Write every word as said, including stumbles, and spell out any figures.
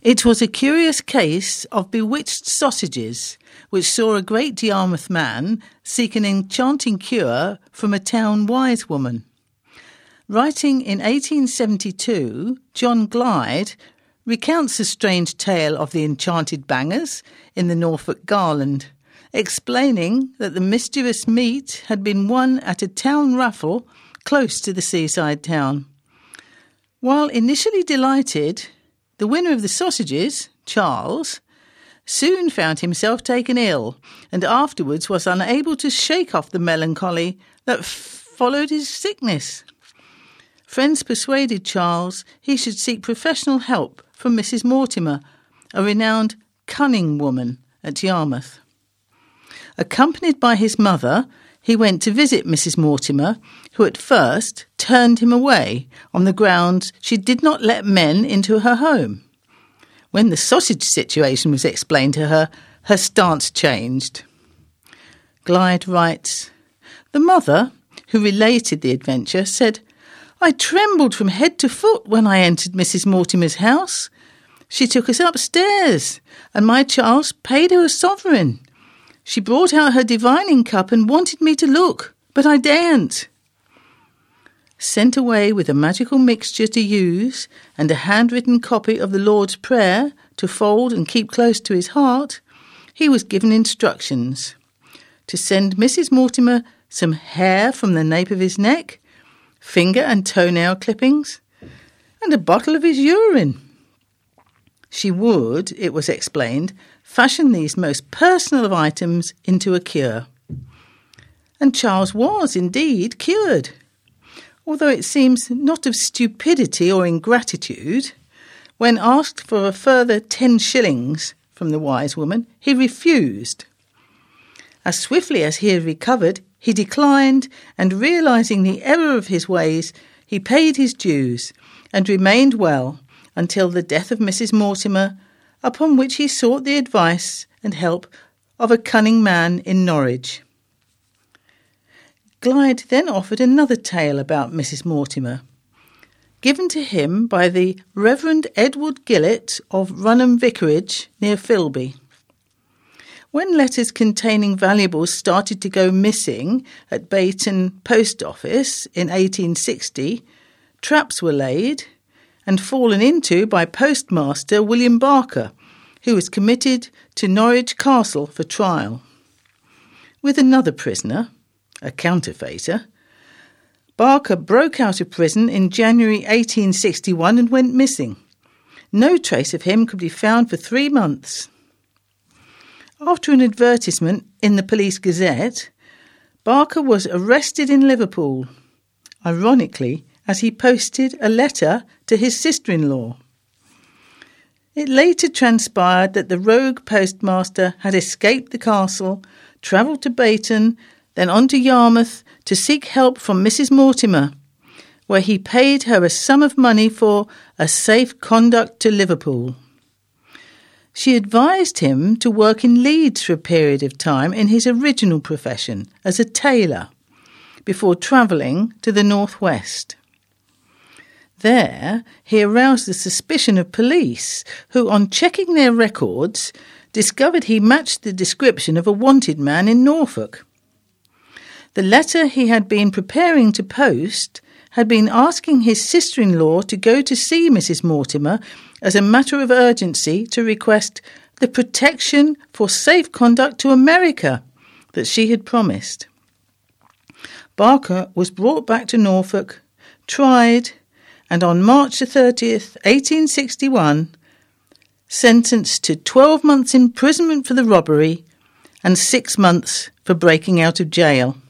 It was a curious case of bewitched sausages, which saw a great Yarmouth man seek an enchanting cure from a town wise woman. Writing in eighteen seventy-two, John Glyde recounts the strange tale of the enchanted bangers in the Norfolk Garland, explaining that the mischievous meat had been won at a town raffle close to the seaside town. While initially delighted, the winner of the sausages, Charles, soon found himself taken ill and afterwards was unable to shake off the melancholy that f- followed his sickness. Friends persuaded Charles he should seek professional help from Missus Mortimer, a renowned cunning woman at Yarmouth. Accompanied by his mother, he went to visit Missus Mortimer, who at first turned him away on the grounds she did not let men into her home. When the sausage situation was explained to her, her stance changed. Glyde writes, "The mother, who related the adventure, said, 'I trembled from head to foot when I entered Missus Mortimer's house. She took us upstairs, and my Charles paid her a sovereign. She brought out her divining cup and wanted me to look, but I daren't.' Sent away with a magical mixture to use and a handwritten copy of the Lord's Prayer to fold and keep close to his heart, he was given instructions to send Missus Mortimer some hair from the nape of his neck, finger and toenail clippings, and a bottle of his urine. She would, it was explained, fashion these most personal of items into a cure. And Charles was indeed cured, although it seems not of stupidity or ingratitude. When asked for a further ten shillings from the wise woman, he refused. As swiftly as he had recovered, he declined, and realising the error of his ways, he paid his dues and remained well until the death of Missus Mortimer, upon which he sought the advice and help of a cunning man in Norwich." Glyde then offered another tale about Missus Mortimer, given to him by the Reverend Edward Gillett of Runham Vicarage near Filby. When letters containing valuables started to go missing at Bayton Post Office in eighteen sixty, traps were laid and fallen into by Postmaster William Barker, who was committed to Norwich Castle for trial. With another prisoner, a counterfeiter, Barker broke out of prison in January eighteen sixty-one and went missing. No trace of him could be found for three months. After an advertisement in the Police Gazette, Barker was arrested in Liverpool, ironically, as he posted a letter to his sister-in-law. It later transpired that the rogue postmaster had escaped the castle, travelled to Bayton, then on to Yarmouth to seek help from Missus Mortimer, where he paid her a sum of money for a safe conduct to Liverpool. She advised him to work in Leeds for a period of time in his original profession as a tailor, before travelling to the northwest. There, he aroused the suspicion of police, who, on checking their records, discovered he matched the description of a wanted man in Norfolk. The letter he had been preparing to post had been asking his sister-in-law to go to see Missus Mortimer as a matter of urgency to request the protection for safe conduct to America that she had promised. Barker was brought back to Norfolk, tried, and on March the thirtieth, eighteen sixty-one, sentenced to twelve months' imprisonment for the robbery and six months for breaking out of jail.